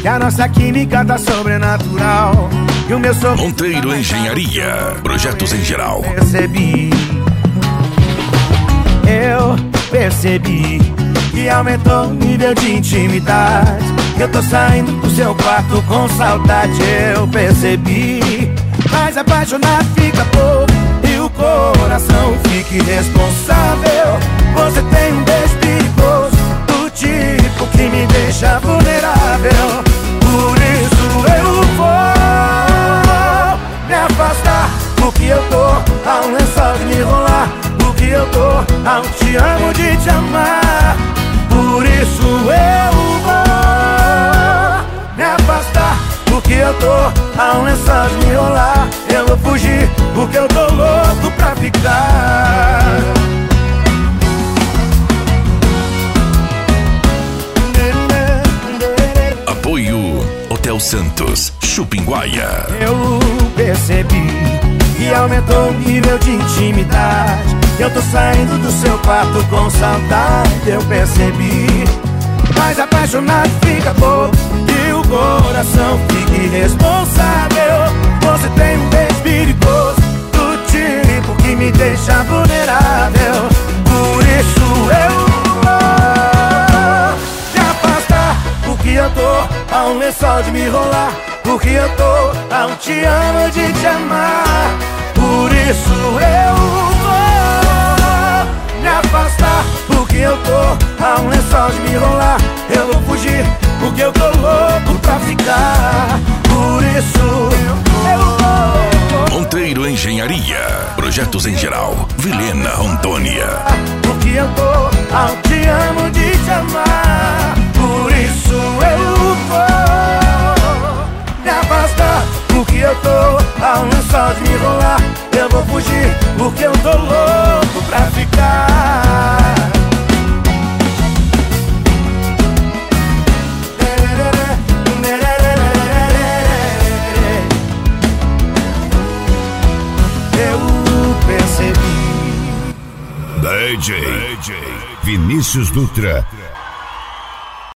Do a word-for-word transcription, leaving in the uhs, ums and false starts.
E a nossa química tá sobrenatural. E o meu sorriso Monteiro Engenharia, projetos em geral. Percebi, eu percebi que aumentou o nível de intimidade. Eu tô saindo do seu quarto com saudade. Eu percebi, mas apaixonado fica pouco e o coração fica irresponsável. Você tem um beijo perigoso, do tipo que me deixa vulnerável. Por isso eu vou me afastar, porque eu tô a um lençol de me enrolar. Porque eu tô a um te amo de te amar. Por isso eu vou me afastar, porque eu tô a um lençol de me enrolar. Eu vou fugir, porque eu tô louco pra ficar. Apoio Hotel Santos, Chupinguaia. Eu percebi que aumentou o nível de intimidade. Eu tô saindo do seu quarto com saudade. Eu percebi, mas apaixonado fica bobo e o coração fica irresponsável. Você tem um beijo perigoso, do tipo que me deixa vulnerável. Por isso eu vou me afastar, porque eu tô a um lençol de me enrolar. Porque eu tô a um te amo de te amar. Por isso eu vou me afastar, porque eu tô a um lençol de me enrolar. Eu vou fugir, porque eu tô louco pra ficar. Por isso eu vou. Monteiro Engenharia, projetos em geral. Vilhena, Rondônia. Porque eu tô a um te amo de te amar. Por isso eu vou me afastar, porque eu tô a um lençol de me enrolar. Eu vou fugir, porque eu tô louco pra ficar. Eu percebi. D J Vinícius Dutra.